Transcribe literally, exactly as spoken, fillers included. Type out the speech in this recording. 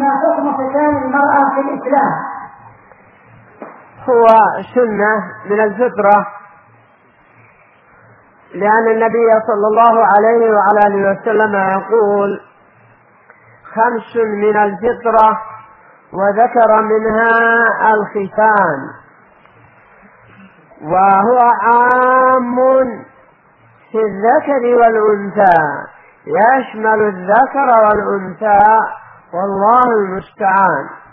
ما حكم ختان المرأة في الإسلام؟ هو سنة من الفطرة، لأن النبي صلى الله عليه وعلى آله وسلم يقول خمس من الفطرة وذكر منها الختان، وهو عام في الذكر والأنثى، يشمل الذكر والأنثى، والله المستعان.